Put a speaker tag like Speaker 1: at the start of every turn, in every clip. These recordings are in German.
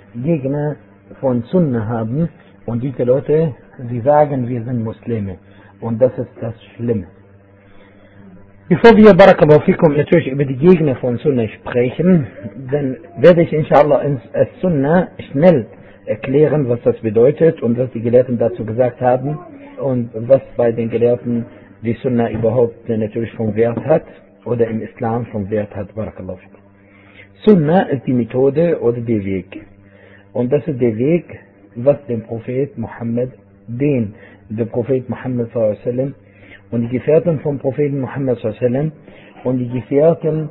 Speaker 1: Gegner von Sunna haben und diese Leute, sie sagen, wir sind Muslime. Und das ist das Schlimme. Bevor wir Barakallahu fikum natürlich über die Gegner von Sunna sprechen, dann werde ich inshallah als Sunna schnell erklären, was das bedeutet und was die Gelehrten dazu gesagt haben und was bei den Gelehrten die Sunna überhaupt natürlich vom Wert hat oder im Islam vom Wert hat. Barakallahu fikum. Sunna ist die Methode oder der Weg. Und das ist der Weg, was der Prophet Muhammad sallallahu alaihi wasallam und die Gefährten vom Propheten Muhammad sallallahu alaihi wasallam und die Gefährten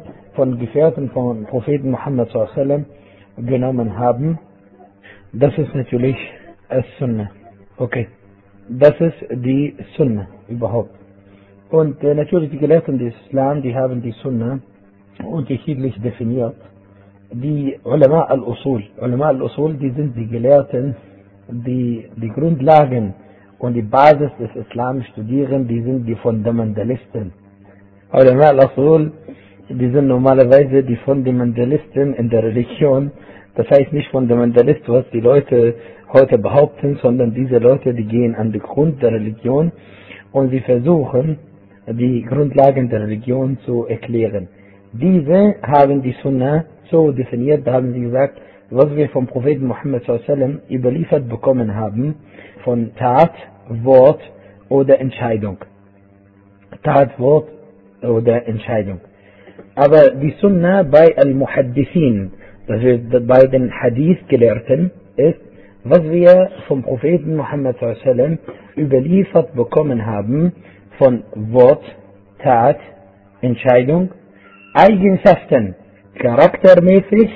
Speaker 1: von Propheten Muhammad sallallahu alaihi wasallam genommen haben. Das ist natürlich As-Sunnah. Okay. Das ist die Sunnah überhaupt. Und natürlich die Gelehrten des Islam, die haben die Sunnah unterschiedlich definiert. Die Ulama al-Usul, die sind die Gelehrten, die Grundlagen und die Basis des Islam studieren, die sind die Fundamentalisten. Ulama al-Usul, die sind normalerweise die Fundamentalisten in der Religion. Das heißt nicht Fundamentalist, was die Leute heute behaupten, sondern diese Leute, die gehen an den Grund der Religion und sie versuchen, die Grundlagen der Religion zu erklären. Diese haben die Sunnah so definiert, da haben sie gesagt, was wir vom Propheten Muhammad sallallahu alaihi wasallam überliefert bekommen haben, von Tat, Wort oder Entscheidung. Tat, Wort oder Entscheidung. Aber die Sunnah bei Al-Muhaddithin, das wird bei den Hadith-Gelehrten, ist, was wir vom Propheten Muhammad sallallahu alaihi wasallam überliefert bekommen haben, von Wort, Tat, Entscheidung, Eigenschaften, charaktermäßig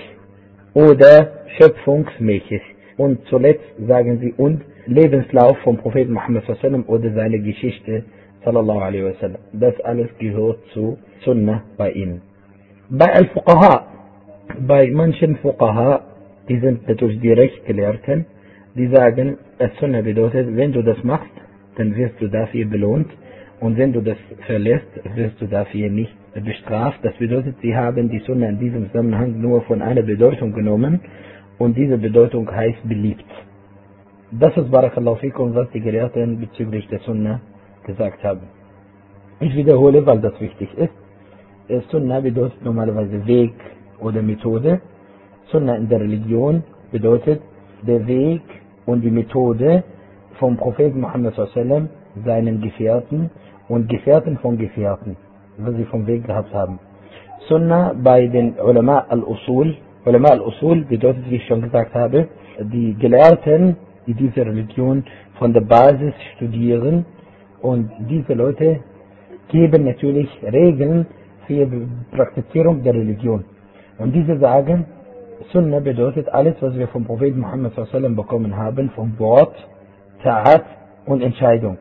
Speaker 1: oder schöpfungsmäßig. Und zuletzt sagen sie, und Lebenslauf vom Propheten Muhammad sallallahu alaihi wasallam oder seine Geschichte sallallahu alaihi wasallam. Das alles gehört zu Sunnah bei ihnen. Bei Al-Fuqaha, bei manchen Fuqaha, die sind natürlich die Rechtsgelehrten, die sagen, Sunnah bedeutet, wenn du das machst, dann wirst du dafür belohnt. Und wenn du das verlässt, wirst du dafür nicht bestraft. Das bedeutet, sie haben die Sunna in diesem Zusammenhang nur von einer Bedeutung genommen und diese Bedeutung heißt beliebt. Das ist Barakallahu fikum, was die Gelehrten bezüglich der Sunna gesagt haben. Ich wiederhole, weil das wichtig ist. Sunna bedeutet normalerweise Weg oder Methode. Sunna in der Religion bedeutet der Weg und die Methode vom Propheten Muhammad sallallahu alaihi wasallam, seinen Gefährten und Gefährten von Gefährten, was sie vom Weg gehabt haben. Sunnah bei den Ulama al-Usul. Ulama al-Usul bedeutet, wie ich schon gesagt habe, die Gelehrten, die diese Religion von der Basis studieren, und diese Leute geben natürlich Regeln für die Praktizierung der Religion. Und diese sagen, Sunnah bedeutet alles, was wir vom Propheten Muhammad sallallahu alaihi wasallam bekommen haben, vom Wort, Ta'at und Entscheidung.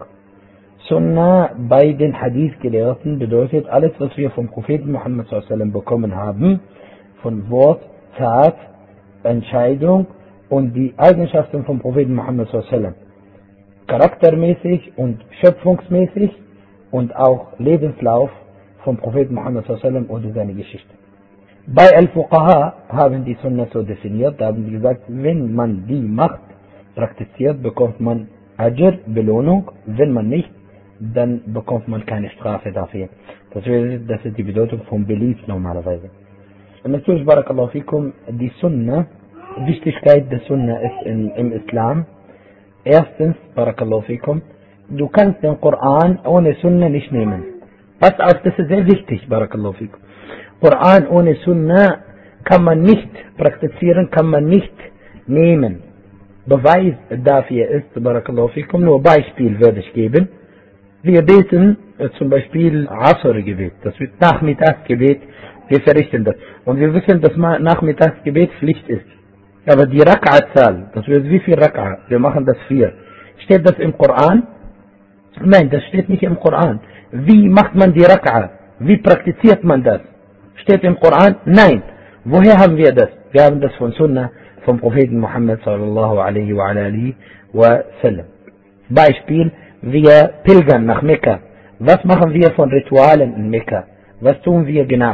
Speaker 1: Sunnah bei den Hadith-Gelehrten bedeutet alles, was wir vom Propheten Muhammad sallallahu alaihi wasallam bekommen haben, von Wort, Tat, Entscheidung und die Eigenschaften vom Propheten Muhammad sallallahu alaihi wasallam. Charaktermäßig und schöpfungsmäßig und auch Lebenslauf vom Propheten Muhammad sallallahu alaihi wasallam oder seine Geschichte. Bei Al-Fuqaha haben die Sunnah so definiert, da haben sie gesagt, wenn man die macht, praktiziert, bekommt man Ajr, Belohnung, wenn man nicht, dann bekommt man keine Strafe dafür. Das ist die Bedeutung von beliebt normalerweise. Und natürlich, Barakallahu fikum, die Sunnah, Wichtigkeit der Sunnah ist im Islam. Erstens, Barakallahu fikum, du kannst den Koran ohne Sunnah nicht nehmen. Pass auf, das ist sehr wichtig, Barakallahu fikum. Koran ohne Sunnah kann man nicht praktizieren, kann man nicht nehmen. Beweis dafür ist, Barakallahu fikum, nur Beispiel werde ich geben. Wir beten zum Beispiel Asr-Gebet, das wird Nachmittagsgebet, wir verrichten das. Und wir wissen, dass Nachmittagsgebet Pflicht ist. Aber die Rak'a-Zahl, das wird wie viel Rak'a? Wir machen das 4. Steht das im Koran? Nein, das steht nicht im Koran. Wie macht man die Rak'a? Wie praktiziert man das? Steht im Koran? Nein. Woher haben wir das? Wir haben das von Sunnah, vom Propheten Muhammad sallallahu alaihi wa alihi wa sallam. Beispiel, wir pilgern nach Mekka. Was machen wir von Ritualen in Mekka? Was tun wir genau?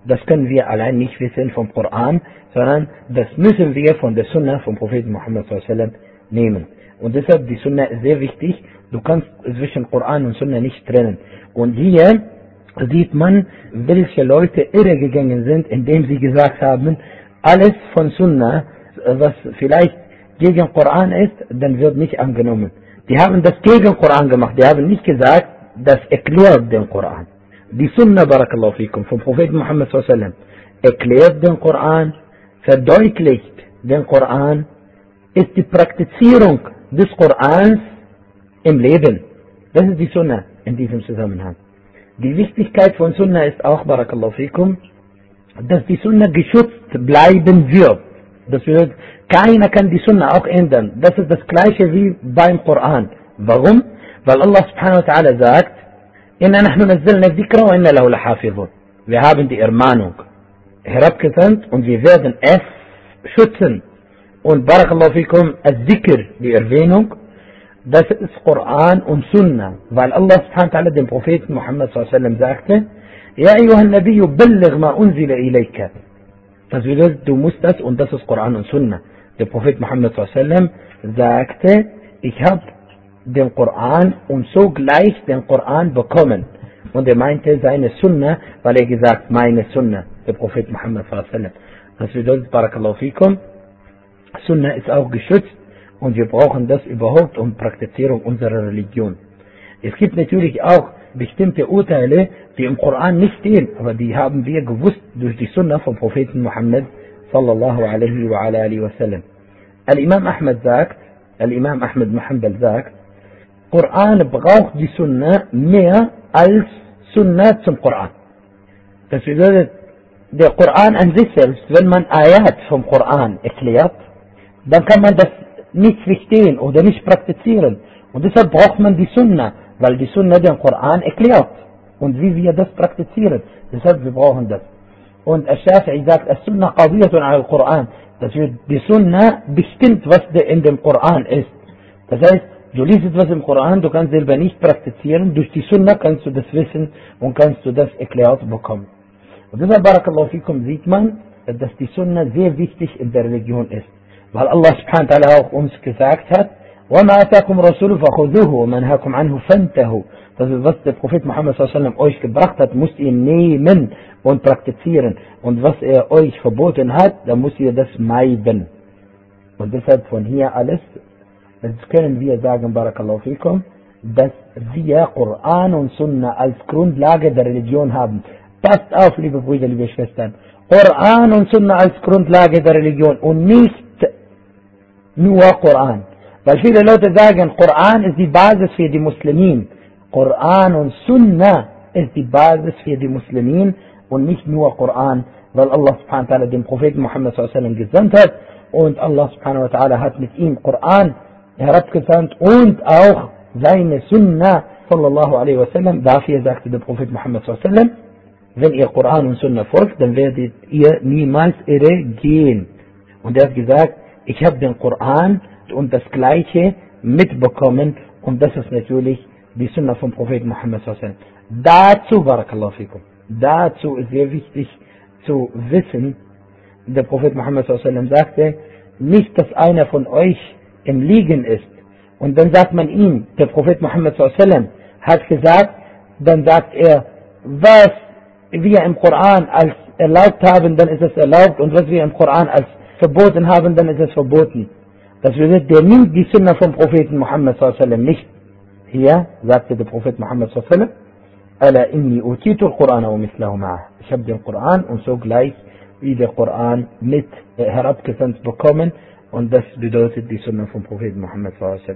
Speaker 1: das können wir allein nicht wissen vom Koran, sondern das müssen wir von der Sunna vom Propheten Muhammad s.a.w. nehmen. Und deshalb die Sunna ist sehr wichtig. Du kannst zwischen Koran und Sunna nicht trennen. Und hier sieht man, welche Leute irregegangen sind, indem sie gesagt haben, alles von Sunna, was vielleicht gegen Koran ist, dann wird nicht angenommen. Die haben das gegen Koran gemacht. Die haben nicht gesagt, das erklärt den Koran. Die Sunna, barakallahu fikum, vom Propheten Muhammad s.a.w. erklärt den Koran, verdeutlicht den Koran, ist die Praktizierung des Korans im Leben. Das ist die Sunna in diesem Zusammenhang. Die Wichtigkeit von Sunna ist auch, barakallahu fikum, dass die Sunna geschützt bleiben wird. Das bedeutet, keiner kann die Sunna auch ändern. Das ist das gleiche wie beim Koran. Warum? Weil Allah subhanahu wa ta'ala sagt, Inna nahnu nazzalna dhikra wa inna lahu lahafidhun. Wir haben die Ermahnung herabgesandt und wir werden es schützen. Und barakallahu fikum, al-Dhikr, die Erwähnung, das ist Koran und Sunna. Weil Allah subhanahu wa ta'ala dem Propheten Muhammad s.a.w. sagte, Ja ayyuhan Nabiyyu balligh ma unzila ilayka. Das bedeutet, du musst das, und das ist Koran und Sunna. Der Prophet Muhammad s.a.w. sagte, ich habe den Koran und sogleich den Koran bekommen. Und er meinte seine Sunna, weil er gesagt, meine Sunna, der Prophet Muhammad s.a.w. Das bedeutet, barakallahu fikum, Sunna ist auch geschützt und wir brauchen das überhaupt um Praktizierung unserer Religion. Es gibt natürlich auch bestimmte Urteile, die im Koran nicht stehen, aber die haben wir gewusst durch die Sunna vom Propheten Muhammad sallallahu alaihi wa alihi wa sallam. Al-Imam Ahmad sagt, Al-Imam Ahmad Muhammad sagt, Koran braucht die Sunna mehr als Sunna zum Koran. Das bedeutet, der Koran an sich selbst, wenn man Ayat vom Koran erklärt, dann kann man das nicht verstehen oder nicht praktizieren. Und deshalb braucht man die Sunna, weil die Sunna den Koran erklärt. Und wie wir das praktizieren. Deshalb wir brauchen das. Und Al-Shafi'i sagt, As-Sunna qadiyatun al-Koran. Das wird die Sunna bestimmt, was in dem Koran ist. Das heißt, du liest etwas im Koran, du kannst selber nicht praktizieren. Durch die Sunna kannst du das wissen und kannst du das erklärt bekommen. Und deshalb, barakallahu fikum, sieht man, dass die Sunna sehr wichtig in der Religion ist. Weil Allah subhanahu wa ta'ala auch uns gesagt hat, وَمَا أَتَاكُمْ رَسُولُ فَخُذُوهُ وَمَنْهَاكُمْ عَنْهُ فَانْتَهُ. Das ist, was der Prophet Muhammad s.a.w. euch gebracht hat, müsst ihr nehmen und praktizieren. Und was er euch verboten hat, dann müsst ihr das meiden. Und deshalb von hier alles, jetzt können wir sagen, barakallahu fikum, dass wir Koran und Sunna als Grundlage der Religion haben. Passt auf, liebe Brüder, liebe Schwestern. Koran und Sunna als Grundlage der Religion und nicht nur Koran. Weil viele Leute sagen, Koran ist die Basis für die Muslimin. Koran und Sunna ist die Basis für die Muslimin und nicht nur Koran, weil Allah subhanahu wa ta'ala den Propheten Muhammad s.a.w. gesandt hat und Allah subhanahu wa ta'ala hat mit ihm Koran herabgesandt und auch seine Sunna sallallahu alaihi wa sallam. Dafür sagte der Prophet Muhammad s.a.w. wenn ihr Koran und Sunna folgt, dann werdet ihr niemals irre gehen. Und er hat gesagt, ich habe den Koran und das Gleiche mitbekommen und das ist natürlich die Sunna vom Propheten Muhammad s.a.w. Dazu, barakallahu fikum, dazu ist sehr wichtig zu wissen, der Prophet Muhammad s.a.w. sagte, nicht, dass einer von euch im Liegen ist und dann sagt man ihm, der Prophet Muhammad s.a.w. hat gesagt, dann sagt er, was wir im Koran als erlaubt haben, dann ist es erlaubt und was wir im Koran als verboten haben, dann ist es verboten. Das bedeutet, der nimmt die Sunna vom Propheten Muhammad s.a.w. nicht. Hier sagte der Prophet Muhammad s.a.w. Ala inni utitu al-Quran wa mithlahu ma'ah. Ich habe den Koran und so gleich wie der Koran mit herabgesandt bekommen und das bedeutet die Sunna vom Propheten Muhammad s.a.w.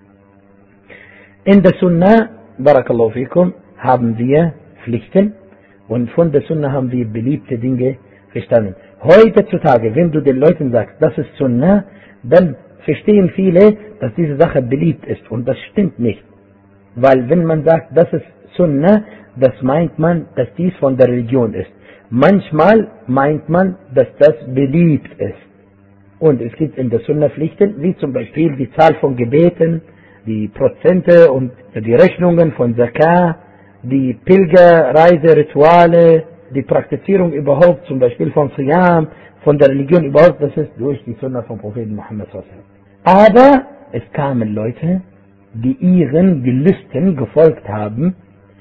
Speaker 1: In der Sunna, barakallahu fikum, haben wir Pflichten und von der Sunna haben wir beliebte Dinge verstanden. Heutzutage, wenn du den Leuten sagst, das ist Sunna, dann verstehen viele, dass diese Sache beliebt ist und das stimmt nicht. Weil wenn man sagt, das ist Sunna, das meint man, dass dies von der Religion ist. Manchmal meint man, dass das beliebt ist. Und es gibt in der Sunna Pflichten, wie zum Beispiel die Zahl von Gebeten, die Prozente und die Rechnungen von Zakah, die Pilgerreiserituale, die Praktizierung überhaupt, zum Beispiel von Siyam, von der Religion überhaupt, das ist durch die Sunna vom Propheten Muhammad sallallahu alaihi wasallam. Aber es kamen Leute, die ihren Gelüsten gefolgt haben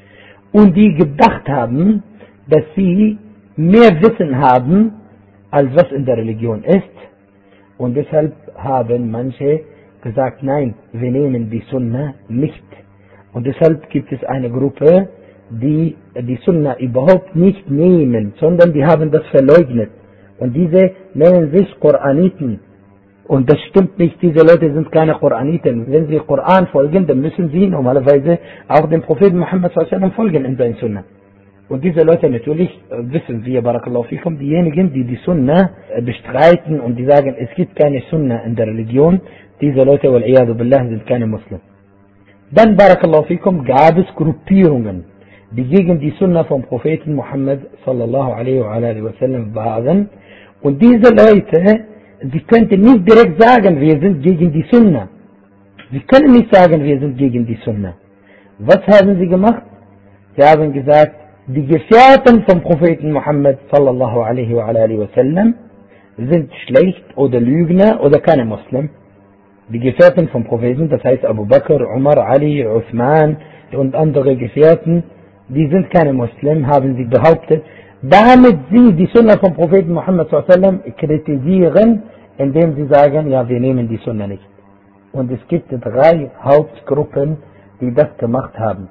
Speaker 1: und die gedacht haben, dass sie mehr Wissen haben, als was in der Religion ist. Und deshalb haben manche gesagt, nein, wir nehmen die Sunna nicht. Und deshalb gibt es eine Gruppe, die die Sunna überhaupt nicht nehmen, sondern die haben das verleugnet. Und diese nennen sich Koraniten. Und das stimmt nicht, diese Leute sind keine Koraniten. Wenn sie Koran folgen, dann müssen sie normalerweise auch dem Propheten Muhammad sallallahu alaihi wasallam folgen in seinen Sunna. Und diese Leute natürlich wissen wir, Barakallahu fikum, diejenigen, die die Sunna bestreiten und die sagen, es gibt keine Sunna in der Religion, diese Leute, wal-iyadu billah, sind keine Muslimen. Dann, Barakallahu fikum, gab es Gruppierungen, die gegen die Sunna vom Propheten Muhammad sallallahu alaihi wasallam waren. Und diese Leute, sie könnten nicht direkt sagen, wir sind gegen die Sunna. Sie können nicht sagen, wir sind gegen die Sunna. Was haben sie gemacht? Sie haben gesagt, die Gefährten vom Propheten Muhammad sallallahu alaihi wasallam sind schlecht oder Lügner oder keine Muslim. Die Gefährten vom Propheten, das heißt Abu Bakr, Umar, Ali, Uthman und andere Gefährten, die sind keine Muslim, haben sie behauptet, damit sie die Sunna vom Propheten Muhammad sallallahu alaihi wasallam kritisieren, indem sie sagen, ja, wir nehmen die Sunna nicht. Und es gibt 3 Hauptgruppen, die das gemacht haben.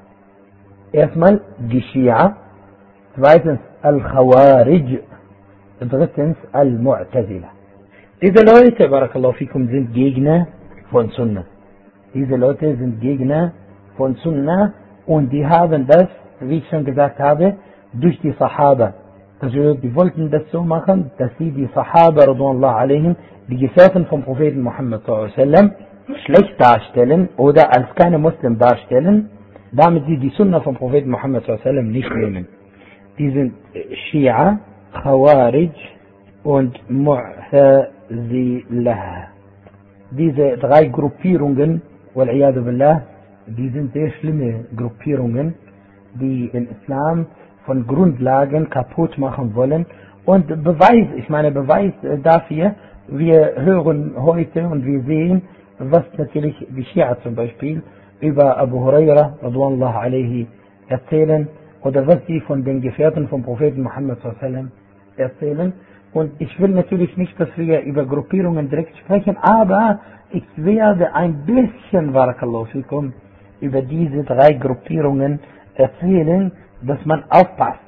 Speaker 1: Erstmal die Schia, zweitens Al-Khawarij, drittens Al-Mu'tazila. Diese Leute, Barakallahu fikum, sind Gegner von Sunna. Diese Leute sind Gegner von Sunna und die haben das, wie ich schon gesagt habe, durch die Sahaba. Also die wollten das so machen, dass sie die Sahaba, radhiyallahu alaihim, die Gefährten vom Propheten Muhammad sallallahu alaihi wasallam, schlecht darstellen oder als keine Muslim darstellen, damit sie die Sunna vom Propheten Muhammad sallallahu alaihi wasallam nicht nehmen. Die sind Shia, Khawarij und Mu'tazilah. Diese 3 Gruppierungen, wal-iyadu billah, die sind sehr schlimme Gruppierungen, die den Islam von Grundlagen kaputt machen wollen. Und Beweis dafür, wir hören heute und wir sehen, was natürlich die Schia zum Beispiel über Abu Huraira radhiyallahu alaihi erzählen oder was sie von den Gefährten vom Propheten Muhammad sallallahu alaihi wasallam erzählen. Und ich will natürlich nicht, dass wir über Gruppierungen direkt sprechen, aber ich werde ein bisschen, Barakallahu fikum, über diese 3 Gruppierungen erzählen, dass man aufpasst,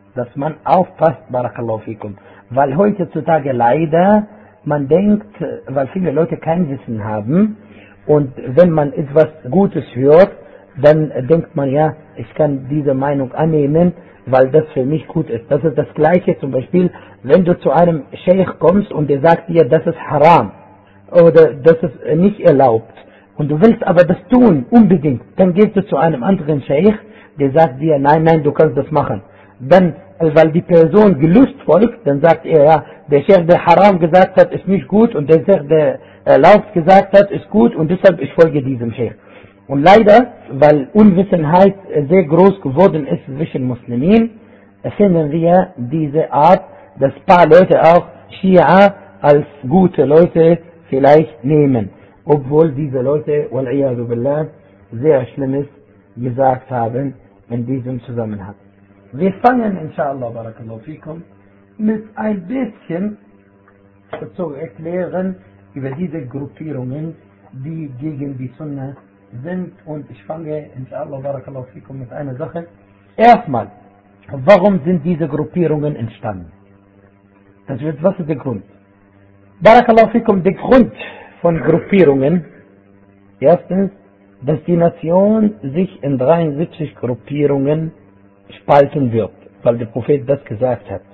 Speaker 1: Barakallahu fikum. Weil heutzutage leider man denkt, weil viele Leute kein Wissen haben und wenn man etwas Gutes hört, dann denkt man, ja, ich kann diese Meinung annehmen, weil das für mich gut ist. Das ist das Gleiche zum Beispiel, wenn du zu einem Scheich kommst und der sagt dir, das ist haram oder das ist nicht erlaubt und du willst aber das tun, unbedingt, dann gehst du zu einem anderen Scheich, der sagt dir, nein, du kannst das machen. Dann, weil die Person Gelüst folgt, dann sagt er, ja, der Scheich, der haram gesagt hat, ist nicht gut und der Scheich, der erlaubt gesagt hat, ist gut und deshalb ich folge diesem Scheich. Und leider, weil Unwissenheit sehr groß geworden ist zwischen Muslimen, finden wir diese Art, dass ein paar Leute auch Schia als gute Leute vielleicht nehmen. Obwohl diese Leute, wal-iyadu billah, sehr Schlimmes gesagt haben in diesem Zusammenhang. Wir fangen, inshallah, barakallahu fikum, mit ein bisschen zu erklären über diese Gruppierungen, die gegen die Sunna sind. Und ich fange, inshallah, barakallahu fikum, mit einer Sache. Erstmal, warum sind diese Gruppierungen entstanden? Was ist der Grund? Barakallahu fikum, der Grund von Gruppierungen, erstens, dass die Nation sich in 73 Gruppierungen spalten wird, weil der Prophet das gesagt hat.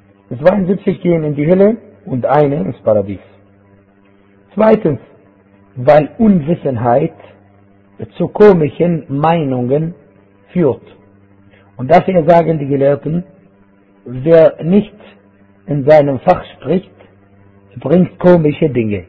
Speaker 1: 72 gehen in die Hölle und eine ins Paradies. Zweitens, weil Unwissenheit zu komischen Meinungen führt. Und dafür sagen die Gelehrten, wer nicht in seinem Fach spricht, bringt komische Dinge.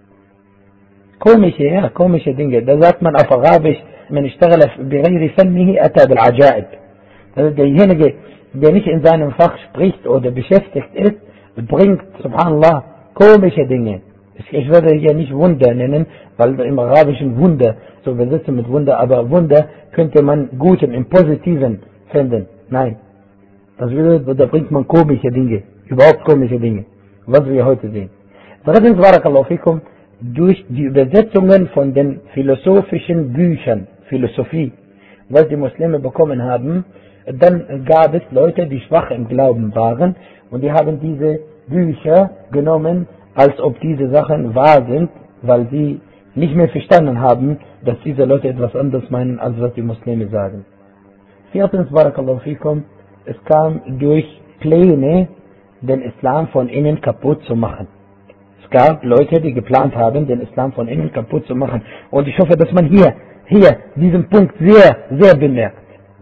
Speaker 1: Komische Dinge. Da sagt man auf Arabisch, man اشتغل بغير فنه أتى بالعجائب. Also derjenige, der nicht in seinem Fach spricht oder beschäftigt ist, bringt, subhanallah, komische Dinge. Ich würde hier nicht Wunder nennen, weil im Arabischen Wunder so übersetzen mit Wunder, aber Wunder könnte man Guten im Positiven finden. Nein. Das bedeutet, da bringt man komische Dinge, überhaupt komische Dinge, was wir heute sehen. Drittens, barakallahu fikum, durch die Übersetzungen von den philosophischen Büchern, Philosophie, was die Muslime bekommen haben, dann gab es Leute, die schwach im Glauben waren und die haben diese Bücher genommen, als ob diese Sachen wahr sind, weil sie nicht mehr verstanden haben, dass diese Leute etwas anderes meinen, als was die Muslime sagen. Viertens, barakallahu fikum, es kam durch Pläne, den Islam von innen kaputt zu machen. Es gab Leute, die geplant haben, den Islam von innen kaputt zu machen. Und ich hoffe, dass man hier diesen Punkt sehr bemerkt.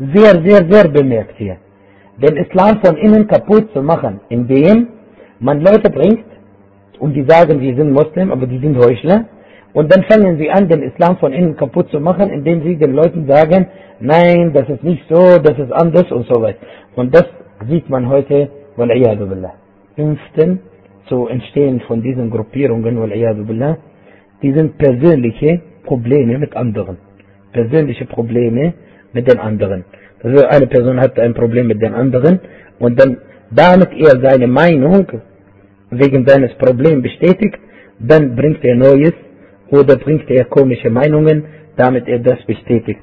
Speaker 1: Sehr bemerkt hier. Den Islam von innen kaputt zu machen, indem man Leute bringt und die sagen, wir sind Muslim, aber die sind Heuchler. Und dann fangen sie an, den Islam von innen kaputt zu machen, indem sie den Leuten sagen, nein, das ist nicht so, das ist anders und so weiter. Und das sieht man heute, wal-iyadu billah. Fünftens, zu entstehen von diesen Gruppierungen, wal-iyadu billah, die sind persönliche Probleme mit anderen. Persönliche Probleme mit den anderen. Also eine Person hat ein Problem mit den anderen und dann damit er seine Meinung wegen seines Problems bestätigt, dann bringt er Neues oder bringt er komische Meinungen, damit er das bestätigt.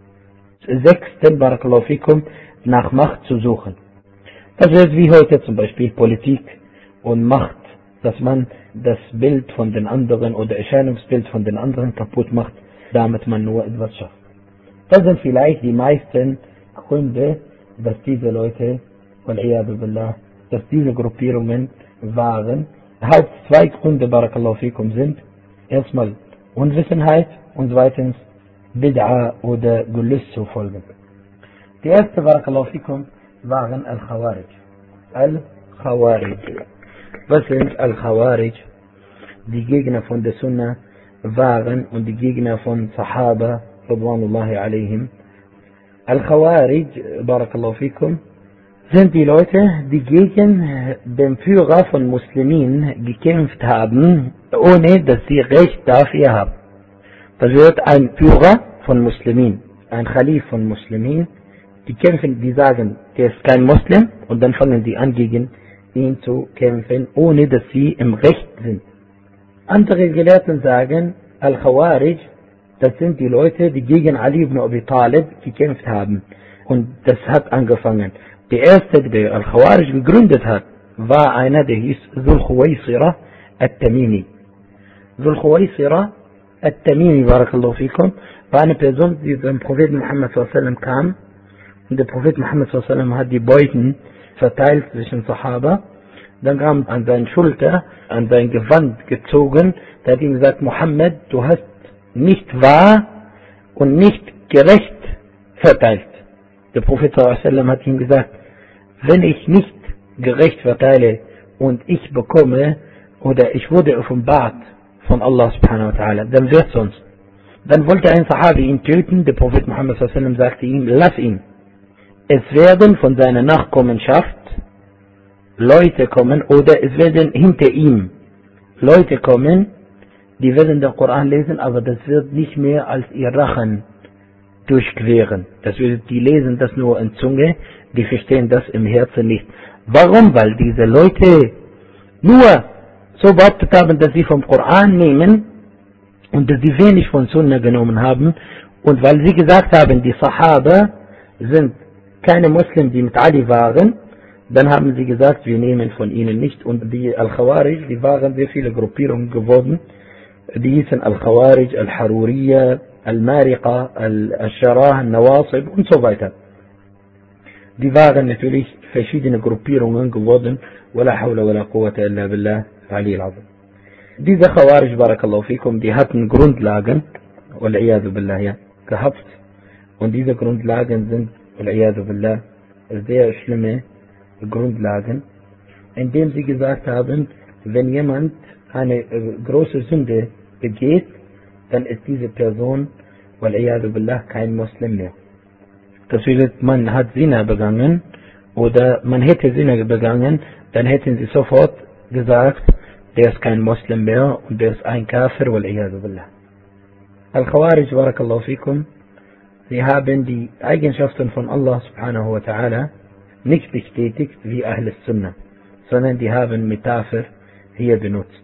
Speaker 1: Sechstens, barakallahu fikum, nach Macht zu suchen. Das ist wie heute zum Beispiel Politik und Macht, dass man das Bild von den anderen oder Erscheinungsbild von den anderen kaputt macht, damit man nur etwas schafft. Das sind vielleicht die meisten Gründe, dass diese Leute, wal-iyadu billah, dass diese Gruppierungen waren. Haupt zwei Gründe, barakallahu fikum, sind erstmal Unwissenheit und zweitens Bid'a oder Gelüst zu folgen. Die erste, barakallahu fikum, waren Al-Khawarij. Al-Khawarij. Was sind Al-Khawarij? Die Gegner von der Sunna waren und die Gegner von Sahaba, radwanullahi alaihim. Al-Khawarij, barakallahu fikum, sind die Leute, die gegen den Führer von Muslimen gekämpft haben, ohne dass sie Recht dafür haben. Das wird ein Führer von Muslimen, ein Khalif von Muslimen, die kämpfen, die sagen, der ist kein Muslim, und dann fangen die an, gegen ihn zu kämpfen, ohne dass sie im Recht sind. Andere Gelehrten sagen, Al-Khawarij, das sind die Leute, die gegen Ali ibn Abi Talib gekämpft haben. Und das hat angefangen. Der erste, der Al-Khawarij gegründet hat, war einer, der hieß Dhul Khuwaysira al-Tamimi. Dhul Khuwaysira al-Tamimi, barakallahu fikum, war eine Person, die beim Propheten Muhammad s.a.w. kam. Und der Prophet Muhammad s.a.w. hat die Beuten verteilt zwischen Sahaba. Dann kam an seine Schulter, an sein Gewand gezogen. Da hat ihm gesagt, Muhammad, du hast nicht wahr und nicht gerecht verteilt. Der Prophet s.a.w. hat ihm gesagt, wenn ich nicht gerecht verteile und ich bekomme oder ich wurde offenbart von Allah subhanahu wa ta'ala, dann wird sonst. Dann wollte ein Sahabi ihn töten. Der Prophet Muhammad s.a.w. sagte ihm, lass ihn. Es werden von seiner Nachkommenschaft Leute kommen oder es werden hinter ihm Leute kommen, die werden den Koran lesen, aber das wird nicht mehr als ihr Rachen durchqueren. Das wird, die lesen das nur in Zunge, die verstehen das im Herzen nicht. Warum? Weil diese Leute nur so behauptet haben, dass sie vom Koran nehmen und dass sie wenig von Sunna genommen haben, und weil sie gesagt haben, die Sahaba sind keine Muslimen, die mit Ali waren, dann haben sie gesagt, wir nehmen von ihnen nicht. Und die Al-Khawarij, die waren sehr viele Gruppierungen geworden. Die hießen Al-Khawarij, Al-Haruriya, Al-Mariqa, Al-Sharah, Al-Nawasib und so weiter. Die waren natürlich verschiedene Gruppierungen geworden. Wala hawla wala quwwata illa billah, Ali al-Azim. Diese Khawarij, barakallahu fikum, die hatten Grundlagen, wal-iyadu billah, ja, gehabt. Und diese Grundlagen sind, wal-iyadu billah, sehr schlimme Grundlagen, indem sie gesagt haben, wenn jemand eine große Sünde begeht, dann ist diese Person, wal-iyadu billah, kein Muslim mehr. Das bedeutet, man hat Zina begangen oder man hätte Sünde begangen, dann hätten sie sofort gesagt, der ist kein Muslim mehr und der ist ein Kafir, wal-iyadu billah. Al-Khawarij, barakallahu fikum, sie haben die Eigenschaften von Allah subhanahu wa ta'ala nicht bestätigt wie Ahl Sunnah, sondern die haben Metapher hier benutzt.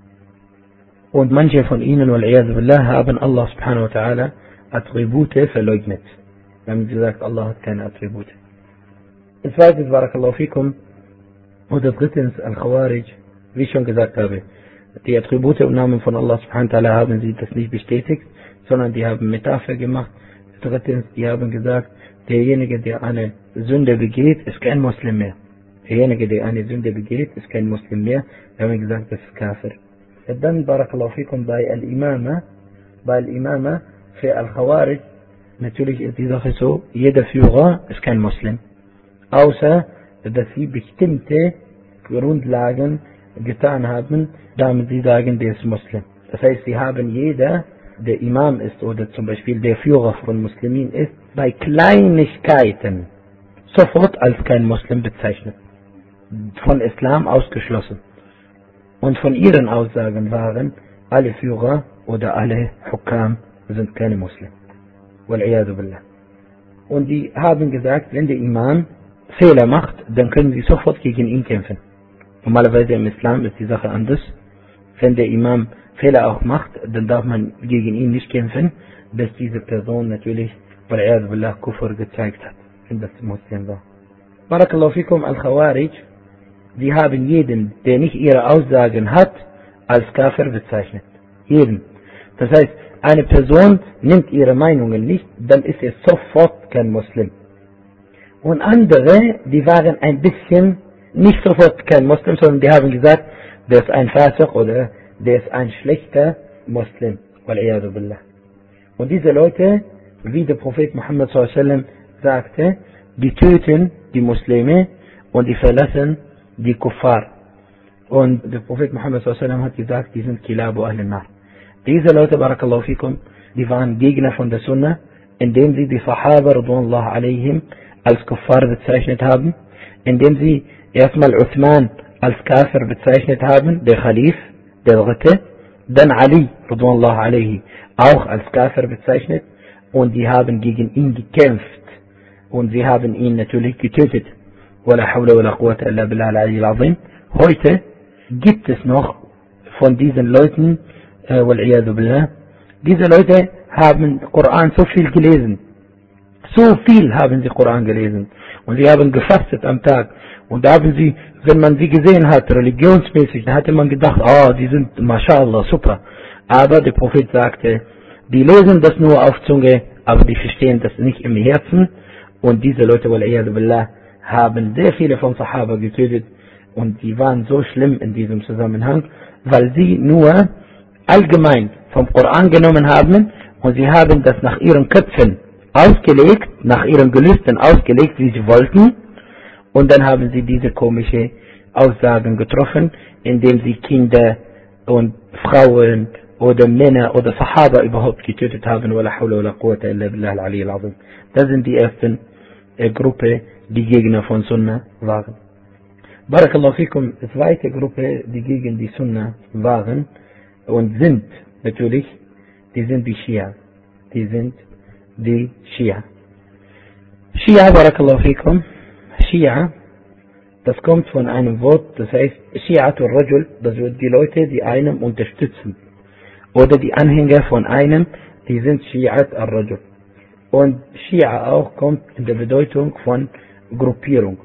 Speaker 1: Und manche von ihnen, wal-iyadu billah, haben Allah subhanahu wa ta'ala Attribute verleugnet. Wir haben gesagt, Allah hat keine Attribute. Zweitens, barakallahu fikum, oder drittens, Al-Khawarij, wie ich schon gesagt habe, die Attribute und Namen von Allah subhanahu wa ta'ala haben sie das nicht bestätigt, sondern die haben Metapher gemacht. Drittens, die haben gesagt, derjenige, der eine Sünde begeht, ist kein Muslim mehr. Derjenige, der eine Sünde begeht, ist kein Muslim mehr. Wir haben gesagt, das ist Kafir. Dann, barakallahu fikum, bei Al-Imama, für Al-Khawarij, natürlich ist die Sache so, jeder Führer ist kein Muslim. Außer, dass sie bestimmte Grundlagen getan haben, damit sie sagen, der ist Muslim. Das heißt, sie haben jeder, der Imam ist oder zum Beispiel der Führer von Muslimin ist, bei Kleinigkeiten sofort als kein Muslim bezeichnet. Von Islam ausgeschlossen. Und von ihren Aussagen waren, alle Führer oder alle Hukam sind keine Muslim. Wal-iyadu billah. Und die haben gesagt, wenn der Imam Fehler macht, dann können sie sofort gegen ihn kämpfen. Normalerweise im Islam ist die Sache anders. Wenn der Imam Fehler auch macht, dann darf man gegen ihn nicht kämpfen, bis diese Person natürlich, wal-iyadu billah, Kufr gezeigt hat, wenn das Muslim war. Barakallahu fikum, Al-Khawarij, die haben jeden, der nicht ihre Aussagen hat, als Kafir bezeichnet. Jeden. Das heißt, eine Person nimmt ihre Meinungen nicht, dann ist er sofort kein Muslim. Und andere, die waren ein bisschen nicht sofort kein Muslim, sondern die haben gesagt, der ist ein Fasiq oder der ist ein schlechter Muslim. Wal-iyadu billah. Und diese Leute, wie der Prophet Muhammad s.a.w. sagte, die töten die Muslime und die verlassen die Kuffar. Und der Prophet Muhammad s.a.w. hat gesagt, die sind Kilabu Ahl-Nar. Diese Leute, barakallahu fikum, die waren Gegner von der Sunnah, indem sie die Sahaba, radwanullah alayhim, als Kuffar bezeichnet haben, indem sie erstmal Uthman als Kafir bezeichnet haben, der Khalif, der Dritte, dann Ali, radwanullah alayhi, auch als Kafir bezeichnet, und die haben gegen ihn gekämpft, und sie haben ihn natürlich getötet. Wala hawla wala quwwata illa billah al-ali al-azim. Heute gibt es noch von diesen Leuten, wal-iyadu billah, diese Leute haben Koran so viel gelesen. So viel haben sie Koran gelesen. Und sie haben gefastet am Tag. Und da haben sie, wenn man sie gesehen hat, religionsmäßig, da hatte man gedacht, die sind, mashallah, super. Aber der Prophet sagte, die lesen das nur auf Zunge, aber die verstehen das nicht im Herzen. Und diese Leute, wal-iyadu billah, haben sehr viele von Sahaba getötet. Und die waren so schlimm in diesem Zusammenhang, weil sie nur allgemein vom Koran genommen haben und sie haben das nach ihren Köpfen ausgelegt, nach ihren Gelüsten ausgelegt, wie sie wollten, und dann haben sie diese komische Aussagen getroffen, indem sie Kinder und Frauen oder Männer oder Sahaba überhaupt getötet haben. Wala hawla wala quwwata illa billah al-ali al-azim. Das sind die ersten Gruppe, die Gegner von Sunnah waren. Barakallahu fikum, zweite Gruppe, die gegen die Sunnah waren und sind natürlich, die sind die Schia. Die sind die Schia. Schia, barakallahu fikum, Schia, das kommt von einem Wort, das heißt Shi'atul Rajul, das sind die Leute, die einem unterstützen. Oder die Anhänger von einem, die sind Shi'at al-Rajul. Und Schia auch kommt in der Bedeutung von Gruppierung.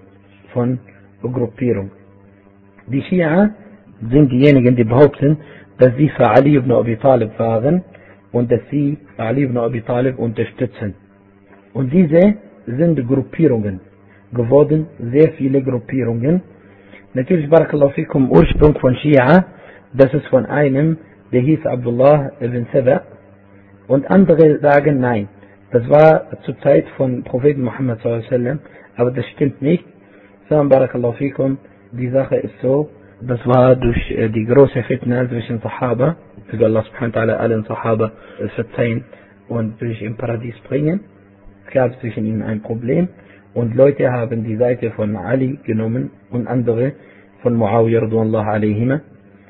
Speaker 1: Die Schia sind diejenigen, die behaupten, dass sie für Ali ibn Abi Talib waren und dass sie Ali ibn Abi Talib unterstützen. Und diese sind Gruppierungen geworden, sehr viele Gruppierungen. Natürlich, barakallahu fikum, Ursprung von Schia, das ist von einem, der hieß Abdullah ibn Saba, und andere sagen nein. Das war zur Zeit von Propheten Muhammad s.a.w., aber das stimmt nicht. Sondern, barakallahu fikum, die Sache ist so, das war durch die große Fitna zwischen Sahaba, also Allah subhanahu wa ta'ala allen Sahaba verzeihen und durch im Paradies bringen. Es gab zwischen ihnen ein Problem Und Leute haben die Seite von Ali genommen und andere von Muawiyah radhiyallahu alaihima.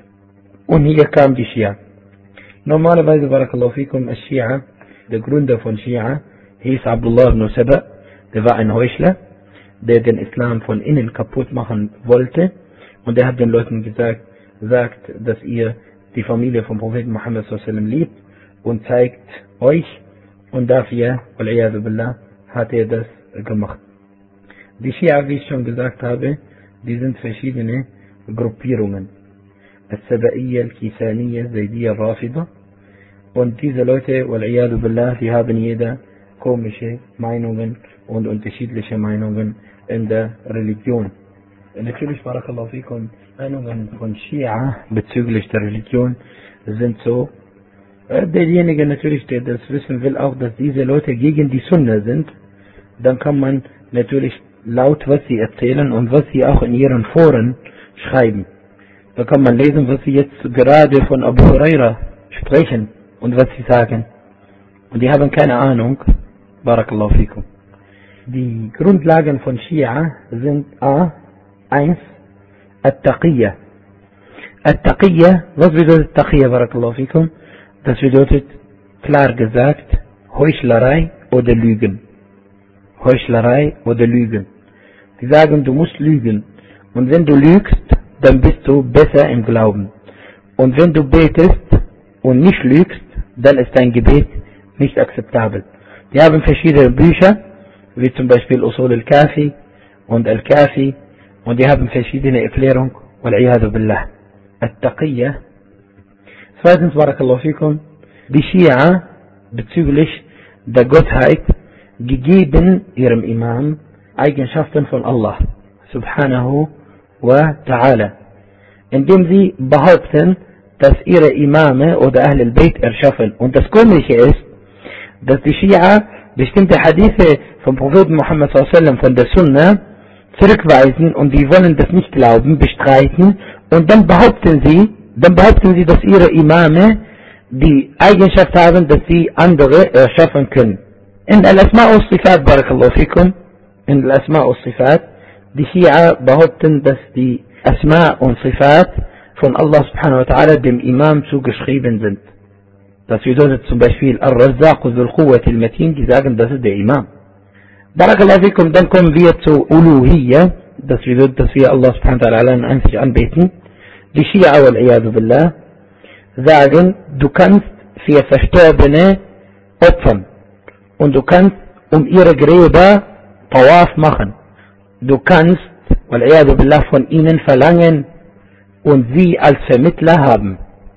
Speaker 1: Und hier kam die Schia. Normalerweise, barakallahu fikum, Schia, der Gründer von Schia, hieß Abdullah ibn Saba, der war ein Heuchler, der den Islam von innen kaputt machen wollte. Und er hat den Leuten sagt, dass ihr die Familie vom Propheten Muhammad sallallahu alaihi wasallam liebt und zeigt euch. Und dafür, wal-iyadu billah, hat er das gemacht. Die Schia, wie ich schon gesagt habe, die sind verschiedene Gruppierungen. Al-Saba'iyya, Al-Kisaniyya, Zaydiyya, Rafida. Und diese Leute, wal-iyadu billah, die haben jeder komische Meinungen und unterschiedliche Meinungen in der Religion. Natürlich, barakallahu fikum, Meinungen von Schia bezüglich der Religion sind so. Derjenige natürlich, der das wissen will, auch, dass diese Leute gegen die Sunna sind, dann kann man natürlich laut, was sie erzählen und was sie auch in ihren Foren schreiben. Da kann man lesen, was sie jetzt gerade von Abu Huraira sprechen und was sie sagen. Und die haben keine Ahnung. Barakallahu fikum. Die Grundlagen von Schia sind A1, At-Taqiyya. At-Taqiyya, was bedeutet Taqiyya, Barakallahu fikum? Das bedeutet, klar gesagt, Heuchlerei oder Lügen. Heuchlerei oder Lügen. Die sagen, du musst lügen. Und wenn du lügst, dann bist du besser im Glauben. Und wenn du betest und nicht lügst, dann ist dein Gebet nicht akzeptabel. Die haben verschiedene Bücher, wie zum Beispiel Usul al-Kafi und al-Kafi, und die haben verschiedene Erklärungen, wal-iyadu billah. At-Taqiyya. Zweitens, barakallahu fikum, die Schia bezüglich der Gottheit gegeben ihrem Imam Eigenschaften von Allah subhanahu wa ta'ala, indem sie behaupten, dass ihre Imame oder Ahl al-Bayt erschaffen. Und das Komische ist, dass die Schia bestimmte Hadithe vom Propheten Muhammad sallallahu alaihi wasallam von der Sunna zurückweisen und die wollen das nicht glauben, bestreiten, und dann behaupten sie, dass ihre Imame die Eigenschaft haben, dass sie andere erschaffen können. In Al-Asma' al-Sifat, barakallahu fikum, in Al-Asma' al-Sifat, die Schia behaupten, dass die Asma' und Sifat von Allah subhanahu wa ta'ala dem Imam zugeschrieben sind. Das bedeutet zum Beispiel Al-Razzaq Dhul-Quwwat al-Matin, die sagen, das ist der Imam. Barakallahu fikum, dann kommen wir zu Uluhiyya, das bedeutet, dass wir Allah subhanahu wa ta'ala einzig anbeten. Die Schia, wal-iyadu billah, sagen, du kannst für Verstorbene opfern und du kannst um ihre Gräber Tawaf machen. Du kannst, wal-iyadu billah, von ihnen verlangen und sie als Vermittler haben.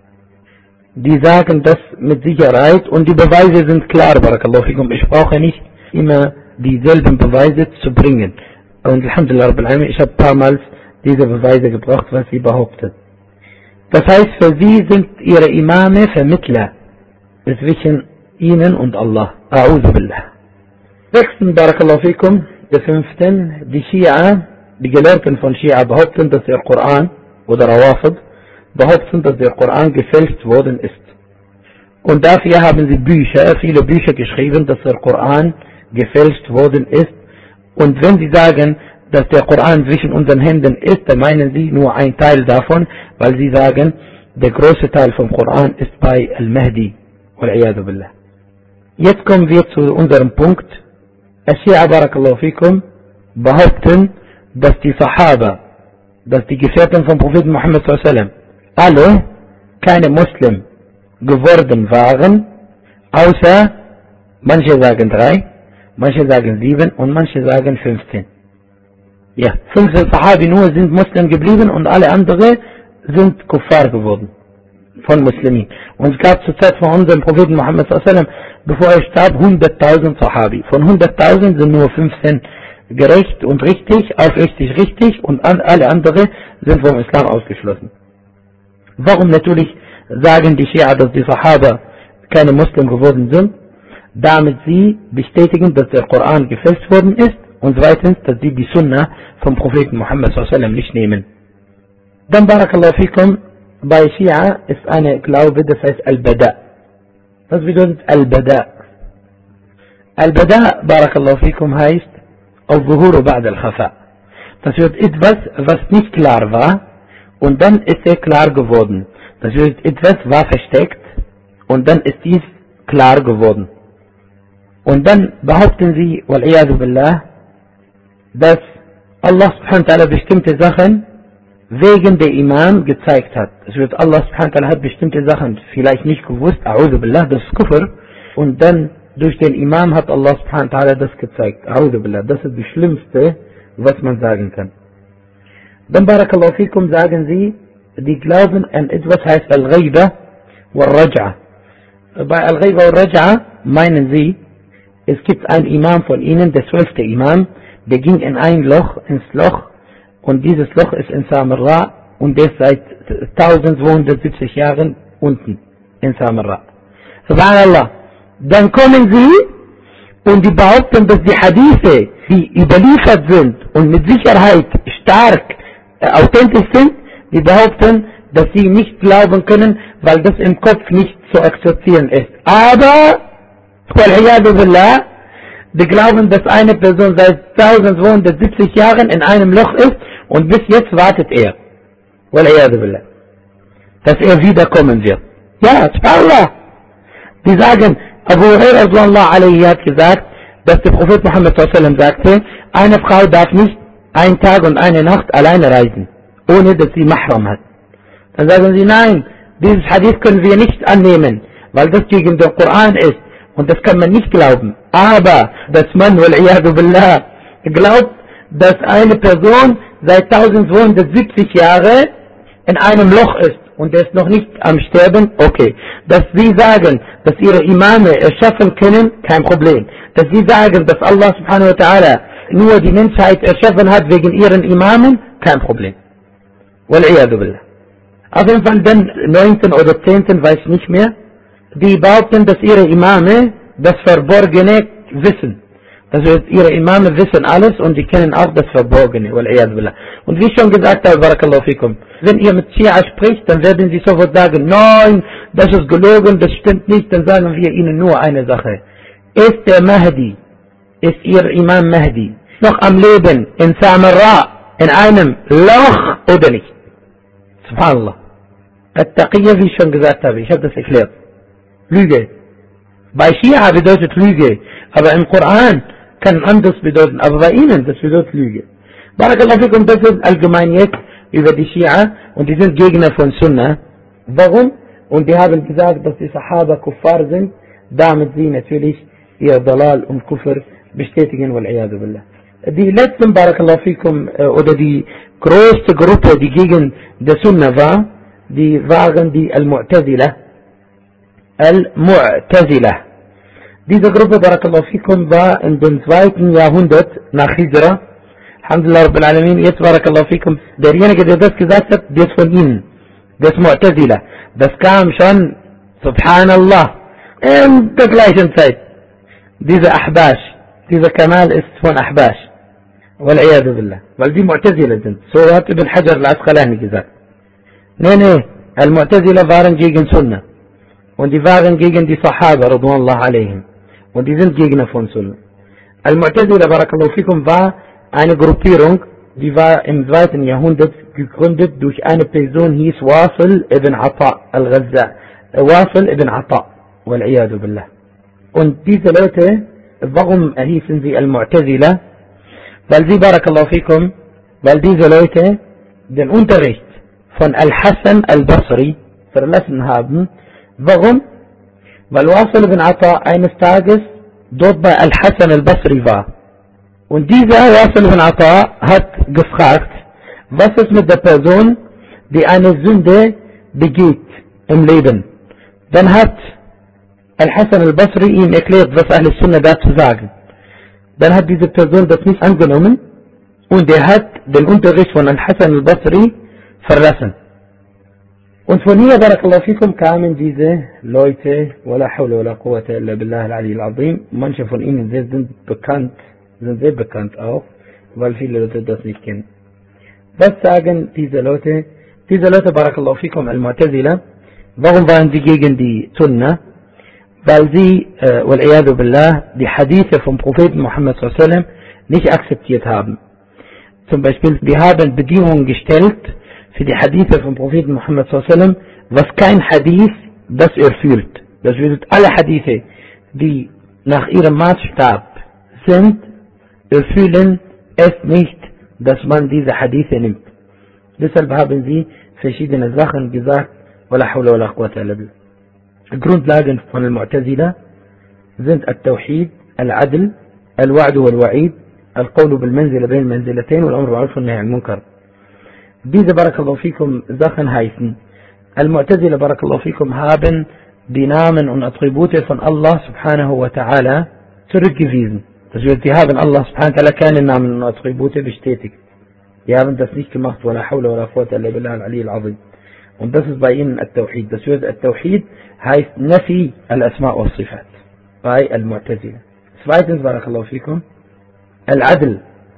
Speaker 1: Die sagen das mit Sicherheit und die Beweise sind klar, barakallahu fikum. Ich brauche nicht immer dieselben Beweise zu bringen. Und alhamdulillah rabbil alamin, ich habe ein paar Mal diese Beweise gebracht, was sie behauptet. Das heißt, für sie sind ihre Imame Vermittler zwischen ihnen und Allah. A'udhu billah. Sechsten, barakallahu fikum, der fünften, die Schia, die Gelehrten von Schia behaupten, dass der Koran oder Rawafid behaupten, dass der Koran gefälscht worden ist. Und dafür haben sie viele Bücher geschrieben, dass der Koran gefälscht worden ist. Und wenn sie sagen, dass der Koran zwischen unseren Händen ist, dann meinen sie nur ein Teil davon, weil sie sagen, der große Teil vom Koran ist bei Al-Mahdi. Wal-iyadu billah. Jetzt kommen wir zu unserem Punkt. Al-Shia, barakallahu fikum, behaupten, dass die Sahaba, dass die Gefährten vom Propheten Muhammad sallallahu alaihi wasallam, alle keine Muslim geworden waren, außer manche sagen 3, manche sagen 7 und manche sagen 15. Ja, 15 Sahabi nur sind Muslim geblieben und alle anderen sind Kuffar geworden von Muslimin. Und es gab zur Zeit von unserem Propheten Muhammad sallallahu alaihi wasallam, bevor er starb, 100.000 Sahabi. Von 100.000 sind nur 15 gerecht und richtig, aufrichtig richtig, und alle anderen sind vom Islam ausgeschlossen. Warum natürlich sagen die Schia, dass die Sahaba keine Muslim geworden sind? Damit sie bestätigen, dass der Koran gefälscht worden ist, und zweitens, dass sie die Sunna vom Propheten Muhammad sallallahu alaihi wasallam nicht nehmen. Dann, barakallahu fikum, bei Schia ist eine Glaube, das heißt Al-Bada. Was bedeutet Al-Bada? Al-Bada, barakallahu fikum, heißt Al-Zuhuru ba'd al-Khafa. Das wird etwas, was nicht klar war, und dann ist er klar geworden. Das wird etwas war versteckt, und dann ist dies klar geworden. Und dann behaupten sie, wal-iyadu billah, dass Allah subhanahu wa ta'ala bestimmte Sachen wegen der Imam gezeigt hat. Es wird Allah subhanahu wa ta'ala hat bestimmte Sachen vielleicht nicht gewusst, a'udhu billah, das ist Kufr, und dann durch den Imam hat Allah subhanahu wa ta'ala das gezeigt. A'udhu billah, das ist das Schlimmste, was man sagen kann. Dann barakallahu fikum sagen sie, die glauben an etwas heißt Al-Ghaiba wal-Raj'a. Bei Al-Ghaiba wal-Raj'a meinen sie, es gibt einen Imam von ihnen, der 12. Imam, der ging in ein Loch, ins Loch, und dieses Loch ist in Samarra, und der ist seit 1270 Jahren unten in Samarra. Subhanallah. Dann kommen sie und die behaupten, dass die Hadithe, die überliefert sind und mit Sicherheit stark authentisch sind, die behaupten, dass sie nicht glauben können, weil das im Kopf nicht zu akzeptieren ist. Aber, die glauben, dass eine Person seit 1270 Jahren in einem Loch ist und bis jetzt wartet er. Dass er wiederkommen wird. Ja, subhanallah. Die sagen, Abu Hurairah radhiyallahu anhu hat gesagt, dass der Prophet Muhammad sallallahu alaihi wasallam sagte, eine Frau darf nicht einen Tag und eine Nacht alleine reisen, ohne dass sie Mahram hat. Dann sagen sie, nein, dieses Hadith können wir nicht annehmen, weil das gegen den Koran ist und das kann man nicht glauben. Aber, dass man, wal-iyadu billah, glaubt, dass eine Person seit 1270 Jahren in einem Loch ist und er ist noch nicht am Sterben, okay. Dass sie sagen, dass ihre Imame erschaffen können, kein Problem. Dass sie sagen, dass Allah subhanahu wa ta'ala nur die Menschheit erschaffen hat wegen ihren Imamen, kein Problem. Wal-iyadu billah. Auf jeden Fall den 9. oder 10. weiß ich nicht mehr, die behaupten, dass ihre Imame das Verborgene wissen. Also ihre Imame wissen alles und die kennen auch das Verborgene. Und wie ich schon gesagt habe, barakallahu fikum, wenn ihr mit Schia spricht, dann werden sie sofort sagen, nein, das ist gelogen, das stimmt nicht, dann sagen wir ihnen nur eine Sache. Ist der Mahdi, ist ihr Imam Mahdi noch am Leben in Samarra, in einem Loch oder nicht? Subhanallah. At-Taqiyya, wie ich schon gesagt habe, ich habe das erklärt. Lüge. Bei Schia bedeutet Lüge, aber im Koran kann anders bedeuten, aber bei ihnen, das bedeutet Lüge. Barakallahu fikum, das ist allgemein jetzt über die Schia und die sind Gegner von Sunnah. Warum? Und die haben gesagt, dass die Sahaba Kuffar sind, damit sie natürlich ihr Dalal und Kufr bestätigen, wal-iyadu billah. Die letzten, barakallahu fikum, oder die größte Gruppe, die gegen die Sunnah war, die waren die Al-Mu'tazila. Al-Mu'tazila. Diese Gruppe, barakallahu fikum, war in dem 2. Jahrhundert nach Hijra. Alhamdulillah Rabbil Alamin, jetzt barakallahu fikum, derjenige, der das gesagt hat, der ist von ihnen. Das Mu'tazila. Das kam schon, subhanallah, in der gleichen Zeit. Dieser Ahbash, dieser Kamal ist von Ahbash. Wal-iyadu billah. Weil die Mu'tazila sind. So hat Ibn Hajar al-Asqalani gesagt. Nee, Al-Mu'tazila waren gegen Sunnah. Und die waren gegen die Sahaba, radwanallahu alaihim. Und die sind Gegner von Sunnah. Al-Mu'tazila, barakallahu fikum, war eine Gruppierung, die war im 2. Jahrhundert gegründet durch eine Person, hieß Wasil ibn Ata al-Ghazza. Wasil ibn Ata. Wal-iyadu billah. Und diese Leute, warum hießen sie Al-Mu'tazila? Weil sie, barakallahu fikum, weil diese Leute den Unterricht von Al-Hassan al-Basri verlassen haben. Warum? Weil Wasil ibn Ata eines Tages dort bei Al-Hassan al-Basri war. Und dieser Wasil ibn Ata hat gefragt, was ist mit der Person, die eine Sünde begeht im Leben? Dann hat Al-Hassan al-Basri ihm erklärt, was Ahl-Sunnah dazu sagen. Dann hat diese Person das nicht angenommen und er hat den Unterricht von Al-Hassan al-Basri verlassen. Und von hier, barakallahu fikum, kamen diese Leute, wala hawla wala quwwata illa billah al-ali al-azim. Manche von ihnen sind sehr bekannt auch, weil viele Leute das nicht kennen. Was sagen diese Leute? Diese Leute, barakallahu fikum, al-Mu'tazila, warum waren sie gegen die Sunnah? Weil sie, wal-iyadu billah, die Hadithe vom Propheten Muhammad sallallahu alaihi wasallam nicht akzeptiert haben. Zum Beispiel, wir haben Bedingungen gestellt für die Hadithe vom Propheten Muhammad s.a.w., was kein Hadith das erfüllt. Das bedeutet, alle Hadithe, die nach ihrem Maßstab sind, erfüllen es nicht, dass man diese Hadithe nimmt. Deshalb haben sie verschiedene Sachen gesagt, wala hawla wala quwwata illa billah. Grundlagen von Al-Mu'tazila sind Al-Tawhid, Al-Adl, Al-Wa'd wal-Wa'id, Al-Qawlu bil-Manzila bain al-Manzilatayn wal-Amru bil-Ma'ruf wal-Nahy anil-Munkar. Diese Barakallahu fikum Sachen heißen, Al-Mu'tazila Barakallahu fikum haben die Namen und Attribute von Allah subhanahu wa ta'ala zurückgewiesen. Das heißt, sie haben Allah subhanahu wa ta'ala keine Namen und Attribute bestätigt. Die haben das nicht gemacht, wala hawla wala quwwata illa billah al-Ali al-Azim. Und das ist bei ihnen Al-Tawhid. Das heißt, Al-Tawhid heißt Nafi al-Asma' wa al-Sifat bei Al-Mu'tazila. Zweitens, Barakallahu fikum, Al-Adl.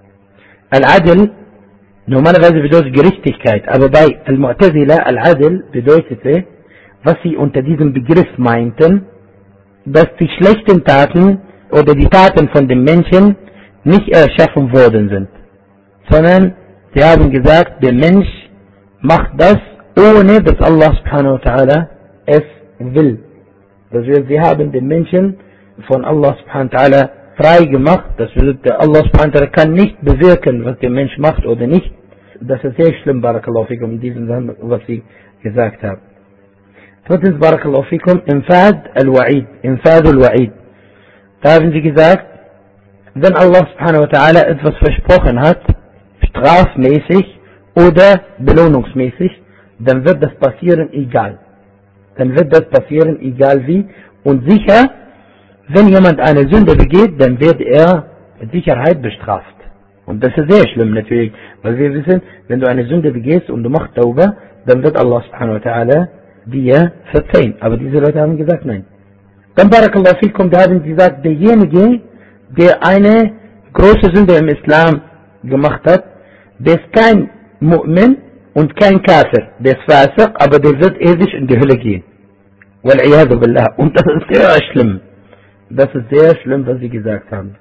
Speaker 1: Al-Adl normalerweise bedeutet Gerechtigkeit, aber bei Al-Mu'tazila Al-Adl bedeutete, was sie unter diesem Begriff meinten, dass die schlechten Taten oder die Taten von den Menschen nicht erschaffen worden sind, sondern sie haben gesagt, der Mensch macht das, ohne dass Allah subhanahu wa ta'ala es will. Das heißt, sie haben den Menschen von Allah subhanahu wa ta'ala frei gemacht. Das bedeutet, Allah subhanahu wa ta'ala kann nicht bewirken, was der Mensch macht oder nicht. Das ist sehr schlimm, Barakallahu fikum, in diesem Sinne, was sie gesagt haben. Drittens, Barakallahu fikum, Infad al-Wa'id. Infad al-Wa'id. Da haben sie gesagt, wenn Allah subhanahu wa ta'ala etwas versprochen hat, strafmäßig oder belohnungsmäßig, dann wird das passieren egal. Dann wird das passieren egal wie. Und sicher, wenn jemand eine Sünde begeht, dann wird er mit Sicherheit bestraft. Und das ist sehr schlimm natürlich, weil wir wissen, wenn du eine Sünde begehst und du machst Tauba, dann wird Allah subhanahu wa ta'ala dir verzeihen. Aber diese Leute haben gesagt, nein. Dann Barakallahu fikum, da haben sie gesagt, derjenige, der eine große Sünde im Islam gemacht hat, der ist kein Mu'min und kein Kafir, der ist Fasiq, aber der wird ewig in die Hölle gehen. Wal-Iyadu billah. Und das ist sehr schlimm. Das ist sehr schlimm, was sie gesagt haben.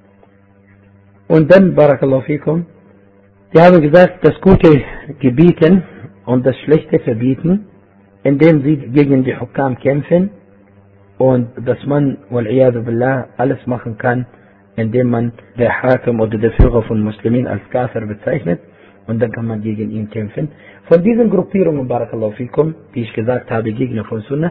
Speaker 1: Und dann, Barakallahu fikum, sie haben gesagt, das Gute gebieten und das Schlechte verbieten, indem sie gegen die Hukam kämpfen und dass man, wal-Iyadu billah, alles machen kann, indem man der Hakim oder der Führer von Muslimen als Kafir bezeichnet und dann kann man gegen ihn kämpfen. Von diesen Gruppierungen, Barakallahu fikum, die ich gesagt habe, Gegner von Sunnah,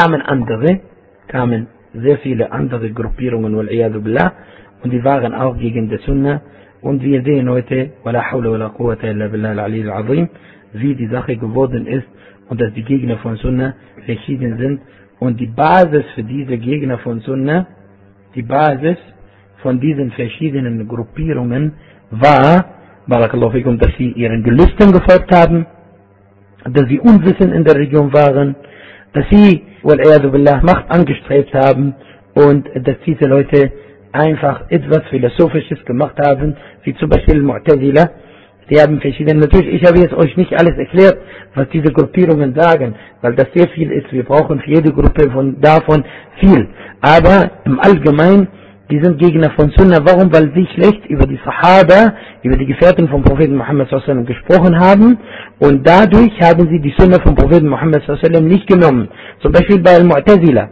Speaker 1: kamen sehr viele andere Gruppierungen, wal-Iyadu billah, und die waren auch gegen die Sunnah. Und wir sehen heute, wala hawla wala quwwata illa billah al-Ali al-Azim, wie die Sache geworden ist und dass die Gegner von Sunnah verschieden sind. Und die Basis für diese Gegner von Sunnah, die Basis von diesen verschiedenen Gruppierungen war, Barakallahu fikum, dass sie ihren Gelüsten gefolgt haben, dass sie unwissend in der Region waren, dass sie, wal-Iyadu billah, Macht angestrebt haben und dass diese Leute einfach etwas Philosophisches gemacht haben, wie zum Beispiel Mu'tazila. Die haben verschiedene, natürlich, ich habe jetzt euch nicht alles erklärt, was diese Gruppierungen sagen, weil das sehr viel ist. Wir brauchen für jede Gruppe davon viel. Aber im Allgemeinen, die sind Gegner von Sunnah. Warum? Weil sie schlecht über die Sahaba, über die Gefährten vom Propheten Muhammad s.a.w. gesprochen haben und dadurch haben sie die Sunnah vom Propheten Muhammad s.a.w. nicht genommen. Zum Beispiel bei Al-Mu'tazila.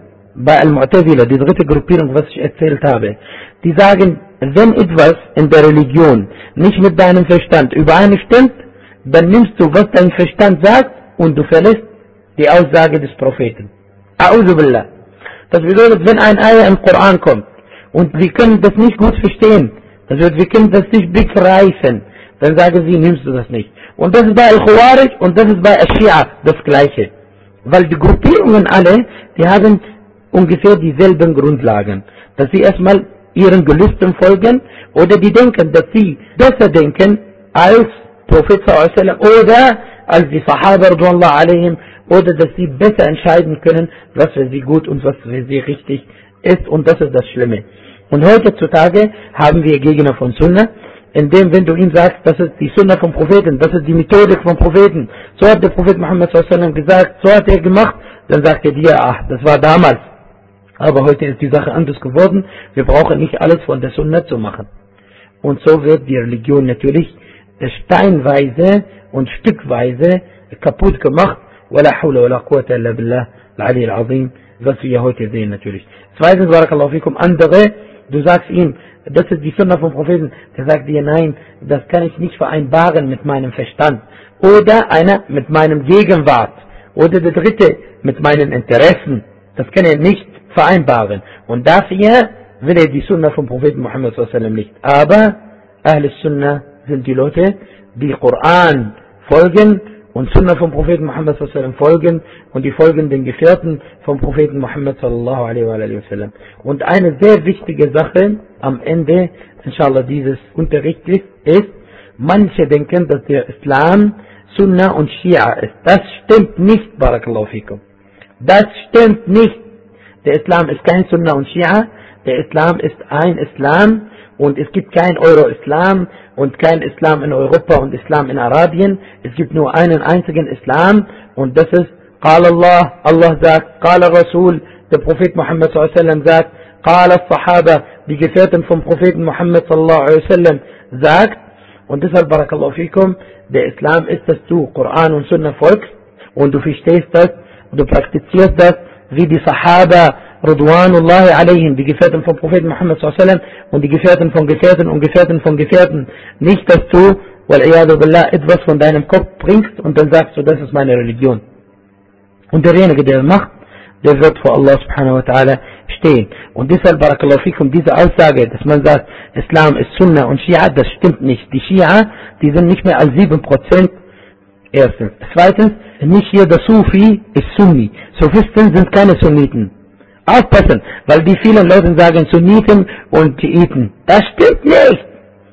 Speaker 1: Die dritte Gruppierung, was ich erzählt habe, die sagen, wenn etwas in der Religion nicht mit deinem Verstand übereinstimmt, dann nimmst du, was dein Verstand sagt und du verlässt die Aussage des Propheten. A'udhu billah. Das bedeutet, wenn ein Ayah im Koran kommt und wir können das nicht gut verstehen, das bedeutet, wir können das nicht begreifen, dann sagen sie, nimmst du das nicht. Und das ist bei Al-Khawarij und das ist bei Al-Shia das Gleiche. Weil die Gruppierungen alle, die haben ungefähr dieselben Grundlagen, dass sie erstmal ihren Gelüsten folgen oder die denken, dass sie besser denken als Prophet sallallahu oder als die Sahaba radhiyallahu alaihim oder dass sie besser entscheiden können, was für sie gut und was für sie richtig ist und das ist das Schlimme. Und heutzutage haben wir Gegner von Sunnah, indem wenn du ihm sagst, das ist die Sunnah vom Propheten, das ist die Methodik vom Propheten, so hat der Prophet Muhammad sallallahu gesagt, so hat er gemacht, dann sagt er dir, ach, das war damals. Aber heute ist die Sache anders geworden. Wir brauchen nicht alles von der Sunnah zu machen. Und so wird die Religion natürlich steinweise und stückweise kaputt gemacht. Wala hawla wala quwwata illa billah al-Ali al-Azim, was wir heute sehen natürlich. Zweitens, barakallahu fikum, andere, du sagst ihm, das ist die Sunna vom Propheten, der sagt dir, nein, das kann ich nicht vereinbaren mit meinem Verstand. Oder einer mit meinem Gegenwart. Oder der dritte mit meinen Interessen. Das kann er nicht vereinbaren. Und dafür will er die Sunna vom Propheten Muhammad sallallahu alaihi wasallam nicht. Aber Ahl Sunna sind die Leute, die Koran folgen und Sunna vom Propheten Muhammad sallallahu alaihi wasallam folgen und die folgen den Gefährten vom Propheten Muhammad sallallahu alaihi wasallam. Und eine sehr wichtige Sache am Ende, inshallah, dieses Unterrichts ist, manche denken, dass der Islam Sunna und Schia ist. Das stimmt nicht, barakallahu fikum. Das stimmt nicht. Der Islam ist kein Sunna und Schia. Der Islam ist ein Islam und es gibt kein Euro-Islam und kein Islam in Europa und Islam in Arabien. Es gibt nur einen einzigen Islam und das ist Qala Allah, Allah sagt, Qala Rasul, der Prophet Muhammad sallallahu alaihi wasallam sagt, Qala Sahaba, die Gefährten vom Propheten Muhammad sallallahu alaihi wasallam sagt. Und deshalb, barakallahu fikum, der Islam ist, dass du Koran und Sunna folgst und du verstehst das und du praktizierst das, wie die Sahaba Ridwanullahi alaihim, die Gefährten vom Propheten Muhammad sallallahu alaihi wasallam und die Gefährten von Gefährten und Gefährten von Gefährten. Nicht, dass du, wal-iyadu billah, etwas von deinem Kopf bringst und dann sagst du, das ist meine Religion. Und derjenige, der macht, der wird vor Allah subhanahu wa ta'ala stehen. Und deshalb, barakallahu fikum, diese Aussage, dass man sagt, Islam ist Sunna und Schia, das stimmt nicht. Die Schia, die sind nicht mehr als 7%. Erstens. Zweitens, nicht jeder Sufi ist Sunni. Sufisten sind keine Sunniten. Aufpassen, weil die vielen Leute sagen Sunniten und Schiiten. Das stimmt nicht.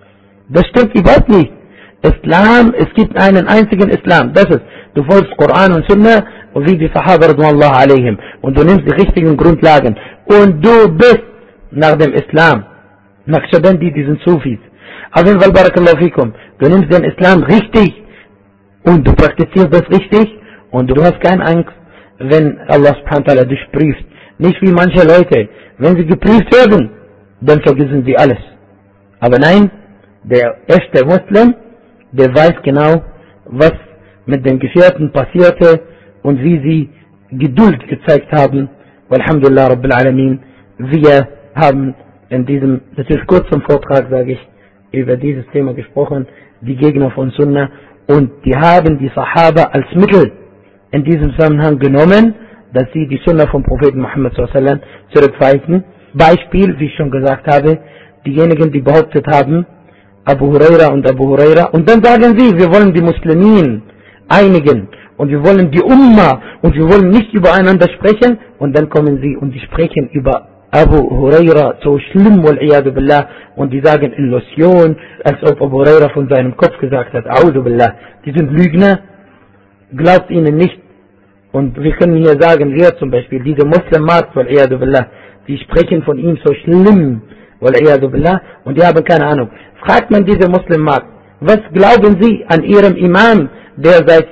Speaker 1: Das stimmt überhaupt nicht. Islam, es gibt einen einzigen Islam. Das ist, du folgst Koran und Sunna und wie die Sahaba radhiyallahu alaihim. Und du nimmst die richtigen Grundlagen. Und du bist nach dem Islam. Naqshbandi, die sind Sufis. Auf jeden Fall, barakallahu fikum. Du nimmst den Islam richtig und du praktizierst das richtig und du hast keine Angst, wenn Allah subhanahu wa ta'ala dich prüft. Nicht wie manche Leute. Wenn sie geprüft werden, dann vergessen sie alles. Aber nein, der echte Muslim, der weiß genau, was mit den Gefährten passierte und wie sie Geduld gezeigt haben. Walhamdulillah Rabbil Alamin. Wir haben in diesem natürlich kurzen Vortrag, sage ich, über dieses Thema gesprochen, die Gegner von Sunna, und die haben die Sahaba als Mittel in diesem Zusammenhang genommen, dass sie die Sunna vom Propheten Muhammad sallallahu alaihi wasallam zurückweisen. Beispiel, wie ich schon gesagt habe, diejenigen, die behauptet haben, Abu Huraira, und dann sagen sie, wir wollen die Muslimin einigen und wir wollen die Umma und wir wollen nicht übereinander sprechen, und dann kommen sie und die sprechen über Abu Huraira so schlimm, wal-iyadu billah, und die sagen Illusion, als ob Abu Huraira von seinem Kopf gesagt hat, A'udhu billah. Die sind Lügner, glaubt ihnen nicht. Und wir können hier sagen, wir zum Beispiel, diese Muslimmat, wal-iyadu billah, die sprechen von ihm so schlimm, wal-iyadu billah, und die haben keine Ahnung. Fragt man diese Muslimmat, was glauben sie an ihrem Imam, der seit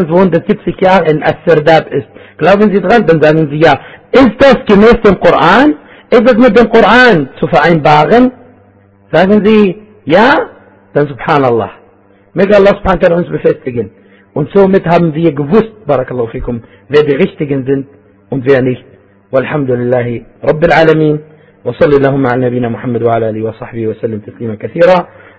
Speaker 1: 1270 Jahren in As-Sirdab ist? Glauben sie dran? Dann sagen sie ja. Ist das gemäß dem Koran? Ist das mit dem Koran zu vereinbaren? Sagen sie ja? Dann subhanallah. Möge Allah subhanahu wa ta'ala uns befestigen. Und somit haben wir gewusst, barakallahu fikum, wer die Richtigen sind und wer nicht. Walhamdulillahi Rabbil Alamin. وصلى اللهم على نبينا محمد وعلى آله وصحبه وسلم تسليما كثيرا.